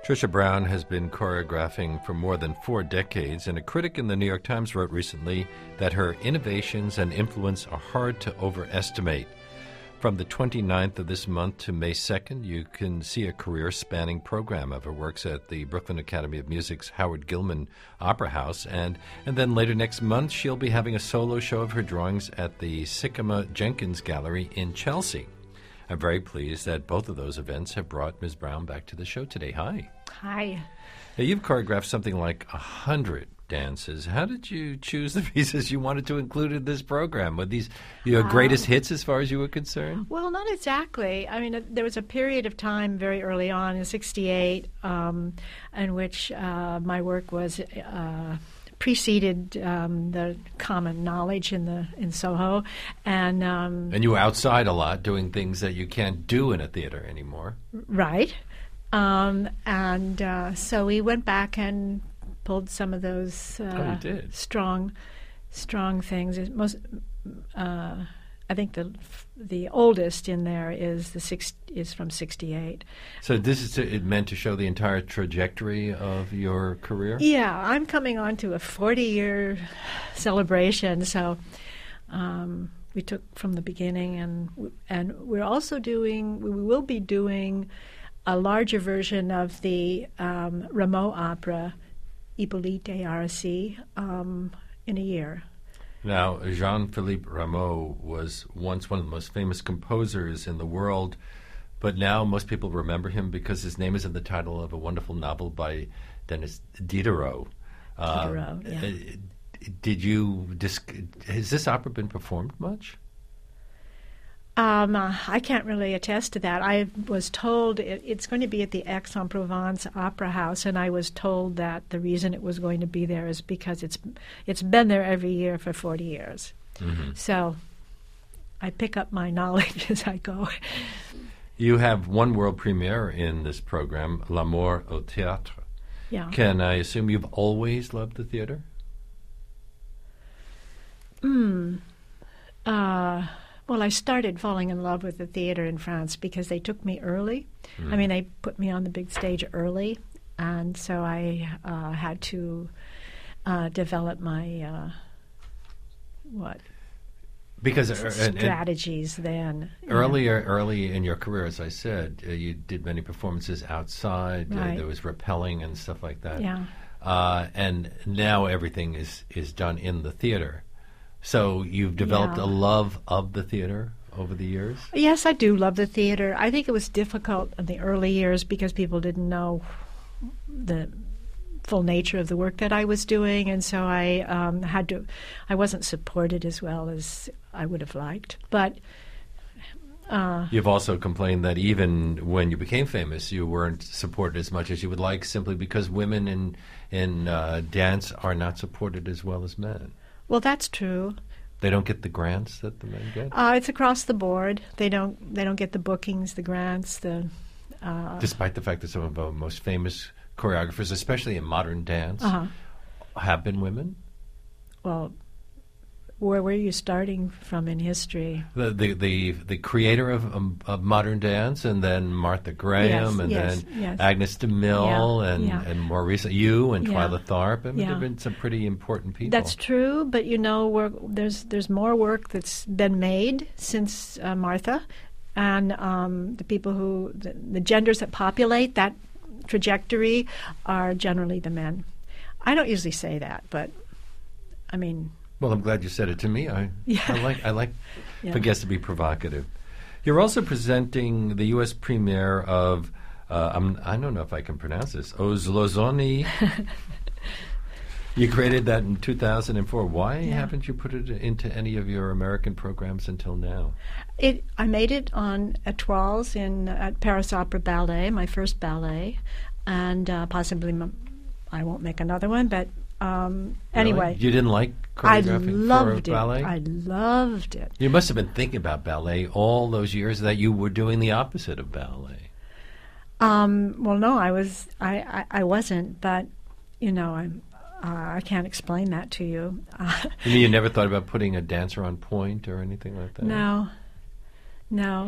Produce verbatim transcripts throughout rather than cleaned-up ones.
Trisha Brown has been choreographing for more than four decades, and a critic in the New York Times wrote recently that her innovations and influence are hard to overestimate. From the twenty-ninth of this month to May second, you can see a career-spanning program of her works at the Brooklyn Academy of Music's Howard Gilman Opera House, and, and then later next month she'll be having a solo show of her drawings at the Sycamore Jenkins Gallery in Chelsea. I'm very pleased that both of those events have brought Miz Brown back to the show today. Hi. Hi. Now, you've choreographed something like a hundred dances. How did you choose the pieces you wanted to include in this program? Were these your greatest Um, hits as far as you were concerned? Well, not exactly. I mean, uh, there was a period of time very early on in sixty-eight um, in which uh, my work was uh, preceded um, the common knowledge in the in Soho, and um, And you were outside a lot doing things that you can't do in a theater anymore. right, um, and uh, so we went back and pulled some of those uh, Oh, you did? strong, strong things. It Most, uh, I think the the oldest in there is the six is from sixty-eight. So this is to, it meant to show the entire trajectory of your career? Yeah, I'm coming on to a forty-year celebration, so um, we took from the beginning, and w- and we're also doing, we will be doing a larger version of the um, Rameau opera, Hippolyte A R C, um, in a year. Now, Jean-Philippe Rameau was once one of the most famous composers in the world, but now most people remember him because his name is in the title of a wonderful novel by Denis Diderot. Uh, Diderot, yeah. uh, Did you, dis- has this opera been performed much? Um, uh, I can't really attest to that. I was told it, it's going to be at the Aix-en-Provence Opera House, and I was told that the reason it was going to be there is because it's it's been there every year for forty years. Mm-hmm. So I pick up my knowledge as I go. You have one world premiere in this program, L'amour au théâtre. Yeah. Can I assume you've always loved the theater? Hmm. Uh, well, I started falling in love with the theater in France because they took me early. Mm. I mean, they put me on the big stage early, and so I uh, had to uh, develop my uh, what Because uh, and- and strategies then. you know. earlier, early in your career, as I said, uh, you did many performances outside. Uh, Right. there was rappelling and stuff like that. Yeah. Uh, and now everything is, is done in the theater. So you've developed Yeah. a love of the theater over the years? Yes, I do love the theater. I think it was difficult in the early years because people didn't know the full nature of the work that I was doing, and so I um, had to. I wasn't supported as well as I would have liked, but. Uh, You've also complained that even when you became famous, you weren't supported as much as you would like, simply because women in in uh, dance are not supported as well as men. well, that's true. They don't get the grants that the men get, Uh, it's across the board. They don't. They don't get the bookings, the grants, the. Uh, despite the fact that some of our most famous choreographers, especially in modern dance, uh-huh. have been women. Well, where were you starting from in history? The the the, the creator of, um, of modern dance, and then Martha Graham, Yes, and yes, then yes. Agnes DeMille, Yeah, and, yeah. and more recently you and Yeah. Twyla Tharp. I mean, Yeah. there have been some pretty important people. That's true, but you know, we're, there's there's more work that's been made since uh, Martha, and um, the people who the, the genders that populate that trajectory are generally the men. I don't usually say that, but I mean, Well, I'm glad you said it to me. I Yeah. I like I like Yeah. for guests to be provocative. You're also presenting the U S premiere of uh, I'm, I don't know if I can pronounce this. Ozlozoni. You created that in two thousand four. Why Yeah. haven't you put it into any of your American programs until now? it. I made it on Etoiles in at Paris Opera Ballet, my first ballet, and uh, possibly m- I won't make another one, but. Um, Anyway, Really? You didn't like I choreographing loved for it. ballet? I loved it. You must have been thinking about ballet all those years that you were doing the opposite of ballet. Um, well, no, I was. I, I, I wasn't. But you know, I'm. Uh, I can't explain that to you. Uh, You mean you never thought about putting a dancer on point or anything like that? no, no.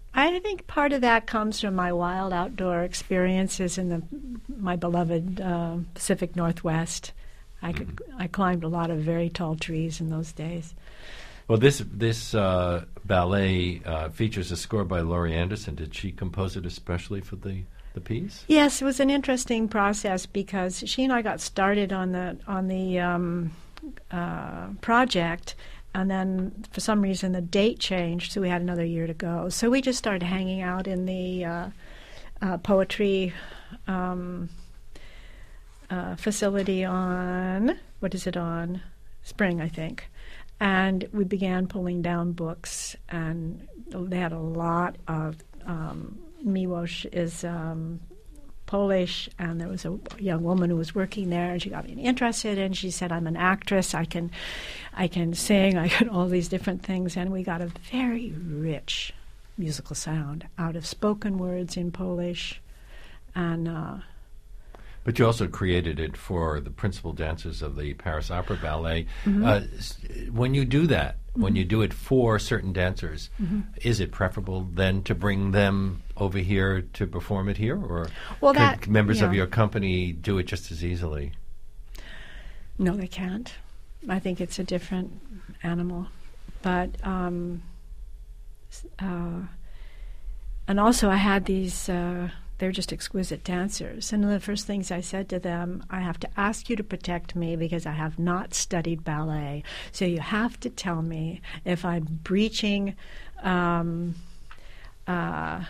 I think part of that comes from my wild outdoor experiences in the my beloved uh, Pacific Northwest. I could mm-hmm. I climbed a lot of very tall trees in those days. Well, this this uh, ballet uh, features a score by Laurie Anderson. Did she compose it especially for the, the piece? Yes, it was an interesting process because she and I got started on the on the um, uh, project, and then for some reason the date changed, so we had another year to go. So we just started hanging out in the uh, uh, poetry um, uh, facility on what is it on Spring, I think. And we began pulling down books, and they had a lot of um, Miłosz is um, Polish, and there was a young woman who was working there, and she got me interested. And she said, "I'm an actress. I can, I can sing. I can all these different things." And we got a very rich musical sound out of spoken words in Polish, and. Uh, But you also created it for the principal dancers of the Paris Opera Ballet. Mm-hmm. Uh, when you do that, mm-hmm. when you do it for certain dancers, mm-hmm. is it preferable then to bring them over here to perform it here? Or well, could that, members yeah. of your company do it just as easily? No, they can't. I think it's a different animal. But, um, uh, and also I had these... Uh, They're just exquisite dancers. And one of the first things I said to them, I have to ask you to protect me because I have not studied ballet. So you have to tell me if I'm breaching um, uh,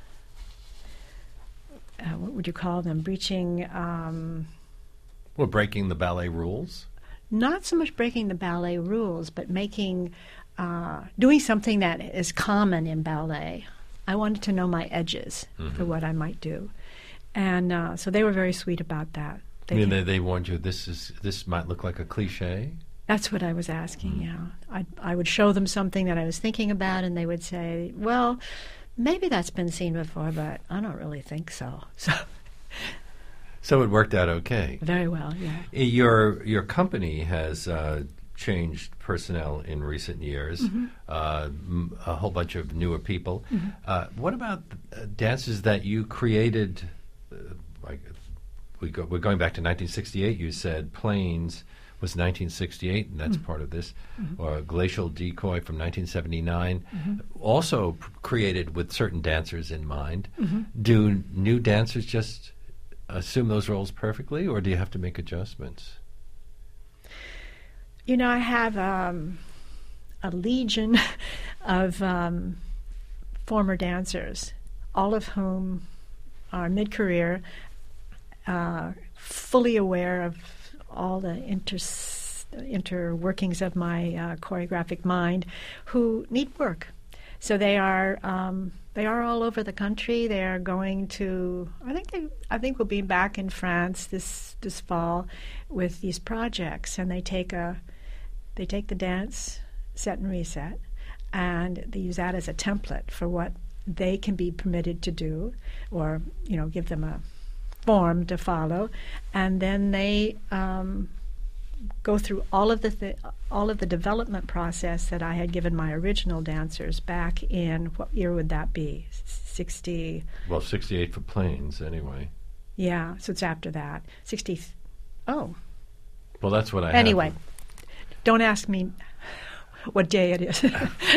uh, what would you call them? Breaching... Um, well, breaking the ballet rules? Not so much breaking the ballet rules, but making... Uh, doing something that is common in ballet. I wanted to know my edges mm-hmm. for what I might do, and uh, so they were very sweet about that. They I mean, they, they warned you this is this might look like a cliche. That's what I was asking. Mm-hmm. Yeah, I I would show them something that I was thinking about, and they would say, "Well, maybe that's been seen before, but I don't really think so." So, so it worked out okay. Very well. Yeah. Your your company has. Uh, changed personnel in recent years, mm-hmm. uh, m- a whole bunch of newer people. Mm-hmm. Uh, what about uh, dances that you created? Uh, like we go, we're going back to nineteen sixty-eight. You said Plains was nineteen sixty-eight, and that's mm-hmm. part of this. Mm-hmm. Or Glacial Decoy from nineteen seventy-nine, mm-hmm. also pr- created with certain dancers in mind. Mm-hmm. Do new dancers just assume those roles perfectly, or do you have to make adjustments? You know, I have um, a legion of um, former dancers, all of whom are mid-career, uh, fully aware of all the inter- interworkings of my uh, choreographic mind, who need work. So they are um, they are all over the country. They are going to. I think they. I think we'll be back in France this this fall with these projects, and they take a. They take the dance, set and reset, and they use that as a template for what they can be permitted to do, or you know, give them a form to follow, and then they um, go through all of the th- all of the development process that I had given my original dancers back in what year would that be? Sixty. Well, sixty-eight for Plains, anyway. Yeah, so it's after that. Sixty. Th- oh. Well, that's what I. Anyway. Have. Don't ask me what day it is.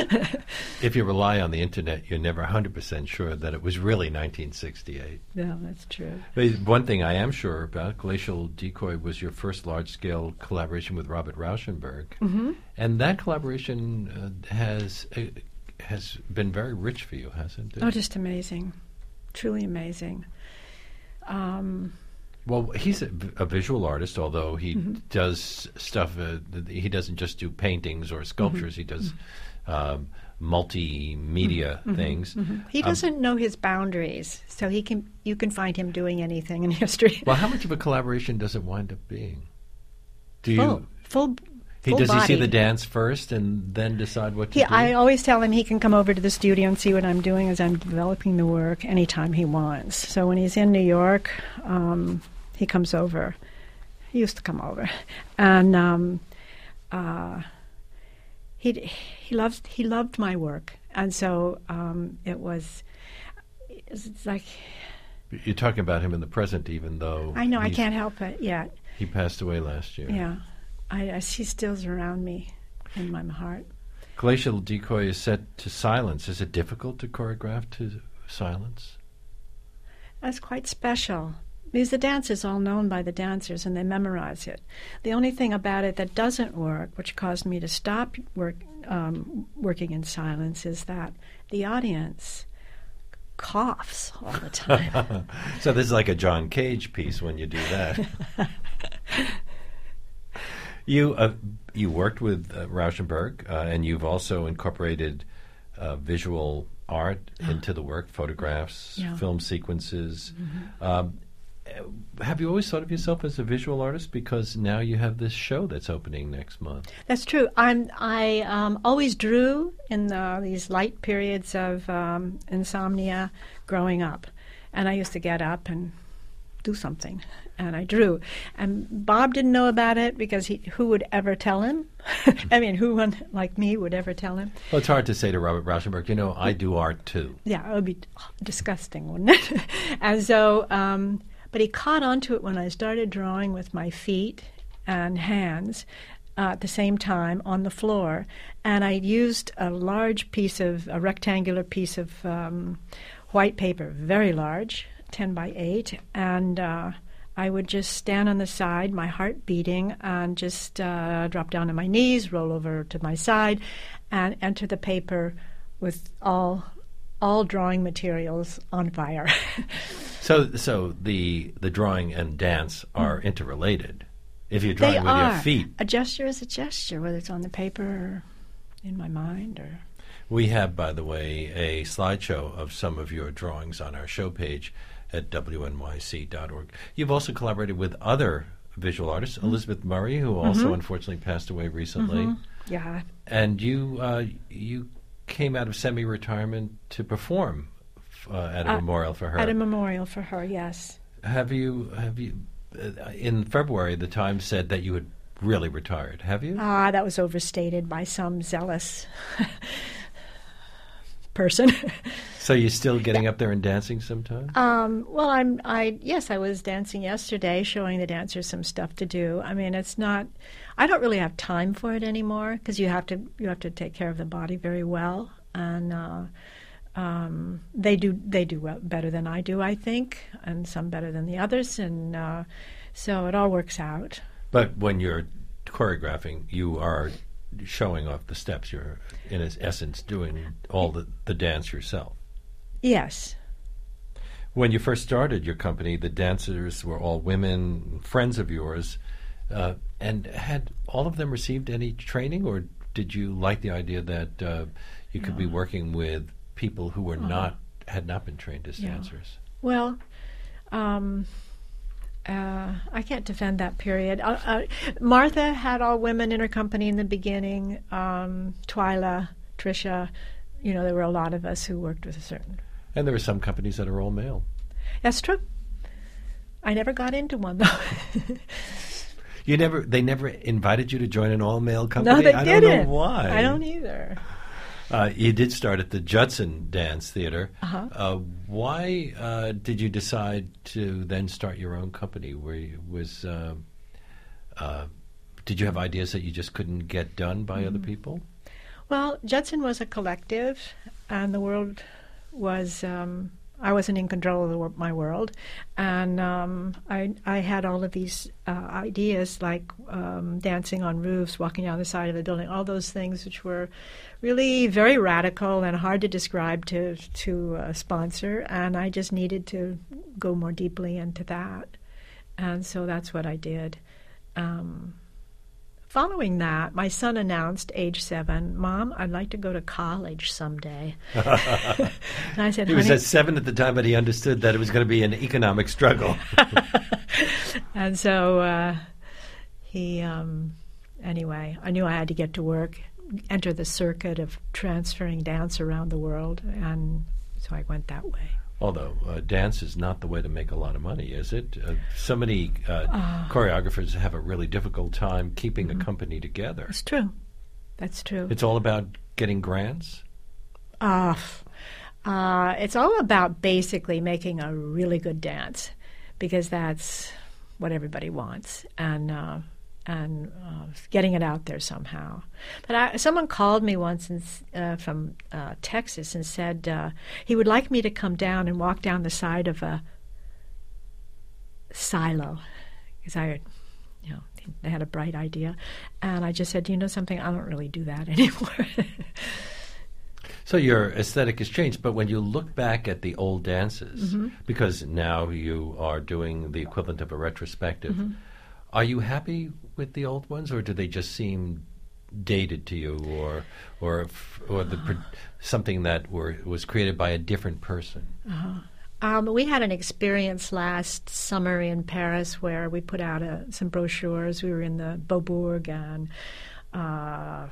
If you rely on the internet, you're never one hundred percent sure that it was really nineteen sixty-eight. No, that's true. But one thing I am sure about, Glacial Decoy was your first large-scale collaboration with Robert Rauschenberg. Mm-hmm. And that collaboration uh, has uh, has been very rich for you, hasn't it? Oh, just amazing. Truly amazing. Um... Well, he's a, a visual artist, although he mm-hmm. does stuff. Uh, he doesn't just do paintings or sculptures. Mm-hmm. He does um, multimedia mm-hmm. things. Mm-hmm. He doesn't um, know his boundaries, so he can. You can find him doing anything in history. Well, how much of a collaboration does it wind up being? Do full, you full? He full does bodied. he see the dance first and then decide what to he, do? I always tell him he can come over to the studio and see what I'm doing as I'm developing the work anytime he wants. So when he's in New York. Um, He comes over. He used to come over, and um, uh, he he loved he loved my work, and so um, it was. It's like you're talking about him in the present, even though I know I can't help it yet. He passed away last year. Yeah, I, I he still's around me in my heart. Glacial Decoy is set to silence. Is it difficult to choreograph to silence? That's quite special. Because the dance is all known by the dancers and they memorize it. The only thing about it that doesn't work, which caused me to stop work, um, working in silence, is that the audience coughs all the time. So this is like a John Cage piece when you do that. you uh, you worked with uh, Rauschenberg, uh, and you've also incorporated uh, visual art into the work, photographs, yeah. film sequences. Mm-hmm. Um, have you always thought of yourself as a visual artist? Because now you have this show that's opening next month. That's true. I'm, I um, always drew in the, these light periods of um, insomnia growing up. And I used to get up and do something. And I drew. And Bob didn't know about it because he, who would ever tell him? I mean, who one like me would ever tell him? Well, it's hard to say to Robert Rauschenberg, you know, I do art too. Yeah, it would be disgusting, wouldn't it? And so... Um, But he caught on to it when I started drawing with my feet and hands uh, at the same time on the floor. And I used a large piece of, a rectangular piece of um, white paper, very large, ten by eight. And uh, I would just stand on the side, my heart beating, and just uh, drop down on my knees, roll over to my side, and enter the paper with all all drawing materials on fire. So, so the the drawing and dance are mm. interrelated. If you're drawing they with are. your feet, a gesture is a gesture, whether it's on the paper or in my mind. Or we have, by the way, a slideshow of some of your drawings on our show page at W N Y C dot org. You've also collaborated with other visual artists, mm. Elizabeth Murray, who also mm-hmm. unfortunately passed away recently. Mm-hmm. Yeah, and you uh, you came out of semi-retirement to perform. Uh, at a uh, memorial for her. At a memorial for her, yes. Have you, have you, uh, in February, the Times said that you had really retired. Have you? Ah, that was overstated by some zealous person. So you're still getting up there and dancing sometimes? Um, well, I'm, I, yes, I was dancing yesterday, showing the dancers some stuff to do. I mean, it's not, I don't really have time for it anymore because you have to, you have to take care of the body very well. And, uh, Um, they do they do well, better than I do, I think, and some better than the others, and uh, so it all works out. But when you're choreographing, you are showing off the steps. You're, in essence, doing all the, the dance yourself. Yes. When you first started your company, the dancers were all women, friends of yours, uh, and had all of them received any training, or did you like the idea that uh, you could no. be working with people who were uh, not had not been trained as yeah. dancers? Well, um, uh, I can't defend that period. Uh, uh, Martha had all women in her company in the beginning. Um, Twyla, Tricia, you know, there were a lot of us who worked with a certain. And there are some companies that are all male. That's true. I never got into one though. You never. They never invited you to join an all-male company. No, they I didn't. don't know why. I don't either. Uh, you did start at the Judson Dance Theater. Uh-huh. Uh, why uh, did you decide to then start your own company? Where you, was uh, uh, did you have ideas that you just couldn't get done by mm. other people? Well, Judson was a collective, and the world was. Um, I wasn't in control of the, my world, and um, I, I had all of these uh, ideas like um, dancing on roofs, walking down the side of the building, all those things which were really very radical and hard to describe to to a sponsor, and I just needed to go more deeply into that, and so that's what I did. Um, Following that, my son announced, age seven, "Mom, I'd like to go to college someday." And I said, he was at seven at the time, but he understood that it was going to be an economic struggle. And so uh, he, um, anyway, I knew I had to get to work, enter the circuit of transferring dance around the world, and so I went that way. Although uh, dance is not the way to make a lot of money, is it? Uh, so many uh, uh, choreographers have a really difficult time keeping mm-hmm. a company together. It's true. That's true. It's all about getting grants? Uh, uh, it's all about basically making a really good dance, because that's what everybody wants, and uh, and uh, getting it out there somehow. But I, someone called me once and, uh, from uh, Texas and said uh, he would like me to come down and walk down the side of a silo, because I, you know, they had a bright idea, and I just said, you know something, I don't really do that anymore. So your aesthetic has changed, but when you look back at the old dances, mm-hmm. because now you are doing the equivalent of a retrospective, mm-hmm. are you happy with the old ones, or do they just seem dated to you, or or or the uh, something that were was created by a different person? Uh-huh. Um, we had an experience last summer in Paris where we put out a, some brochures. We were in the Beaubourg and uh,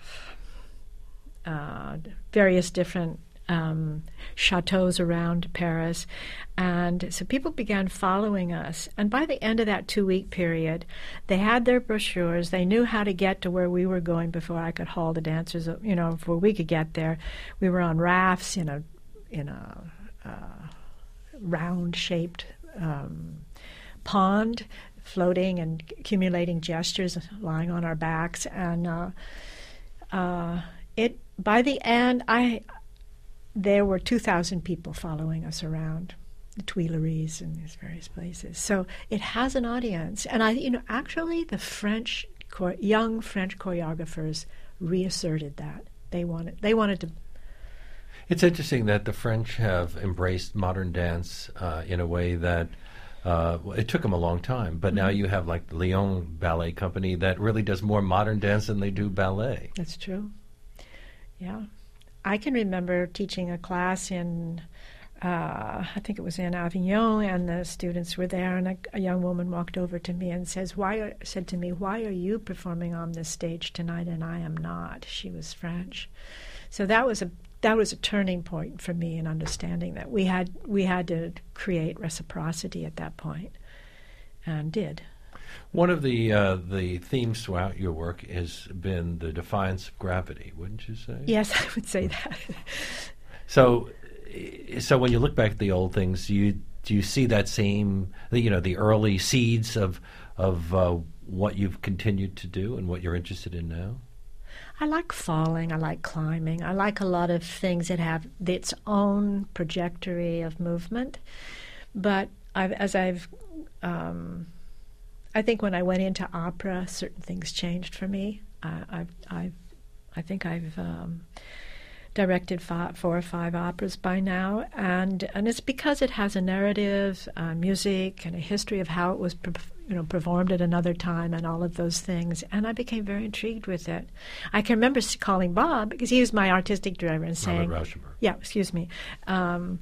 uh, various different um, chateaus around Paris. And so people began following us. And by the end of that two-week period, they had their brochures. They knew how to get to where we were going before I could haul the dancers, you know, before we could get there. We were on rafts in a in a uh, round-shaped um, pond, floating and accumulating gestures, lying on our backs. And uh, uh, it by the end, I there were two thousand people following us around the Tuileries and these various places. So it has an audience. And I, you know, actually the French, young French choreographers reasserted that. They wanted, they wanted to. It's interesting that the French have embraced modern dance uh, in a way that uh, it took them a long time. But mm-hmm. now you have like the Lyon Ballet Company that really does more modern dance than they do ballet. That's true. Yeah. I can remember teaching a class in, uh, I think it was in Avignon, and the students were there, and a, a young woman walked over to me and says, "Why?" Are, said to me, "Why are you performing on this stage tonight and I am not?" She was French, so that was a that was a turning point for me in understanding that we had we had to create reciprocity at that point, and did. One of the uh, the themes throughout your work has been the defiance of gravity, wouldn't you say? Yes, I would say that. so, so when you look back at the old things, do you do you see that same, you know, the early seeds of of uh, what you've continued to do and what you're interested in now? I like falling. I like climbing. I like a lot of things that have its own trajectory of movement. But I've, as I've um, I think when I went into opera, certain things changed for me. Uh, I've, I've, I think I've um, directed five, four or five operas by now, and and it's because it has a narrative, uh, music, and a history of how it was, pre- you know, performed at another time, and all of those things. And I became very intrigued with it. I can remember calling Bob, because he was my artistic director, and saying, Robert Rauschenberg. "Yeah, excuse me," um,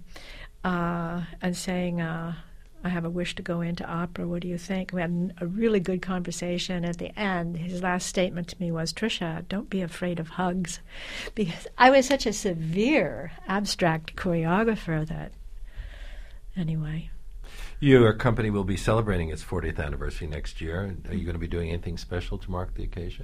uh, and saying. Uh, I have a wish to go into opera. What do you think? We had a really good conversation. At the end, his last statement to me was, "Tricia, don't be afraid of hugs." Because I was such a severe, abstract choreographer that, anyway. Your company will be celebrating its fortieth anniversary next year. Are you going to be doing anything special to mark the occasion?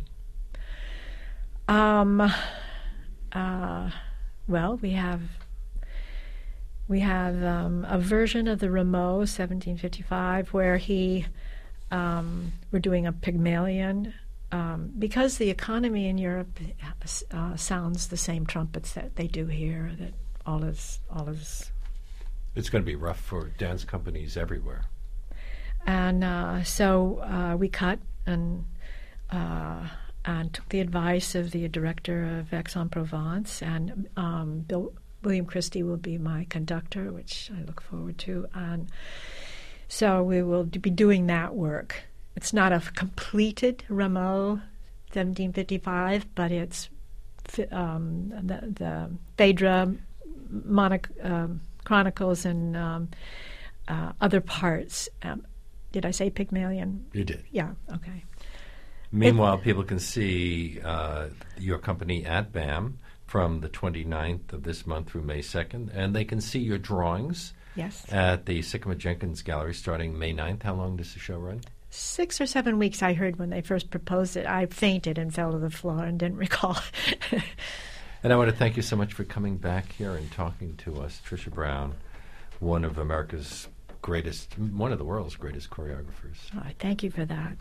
Um. Uh, well, we have... We have um, a version of the Rameau, seventeen fifty-five, where he, um, we're doing a Pygmalion, um, because the economy in Europe uh, sounds the same trumpets that they do here, that all is, all is... It's going to be rough for dance companies everywhere. And uh, so uh, we cut and uh, and took the advice of the director of Aix-en-Provence, and um, Bill... William Christie will be my conductor, which I look forward to. And so we will be doing that work. It's not a completed Rameau seventeen fifty-five, but it's um, the, the Phaedra Monac, um, Chronicles and um, uh, other parts. Um, did I say Pygmalion? You did. Yeah, okay. Meanwhile, it, people can see uh, your company at B A M from the twenty-ninth of this month through May second, and they can see your drawings yes. at the Sycamore Jenkins Gallery starting May ninth. How long does the show run? Six or seven weeks, I heard when they first proposed it. I fainted and fell to the floor and didn't recall. And I want to thank you so much for coming back here and talking to us, Trisha Brown, one of America's greatest, one of the world's greatest choreographers. Oh, thank you for that.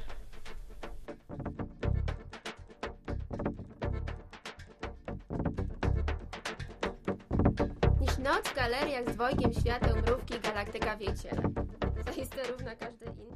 Niż noc w galeriach z dwojgiem świateł, mrówki, galaktyka, wiecie. Zaiste równa każdej innej.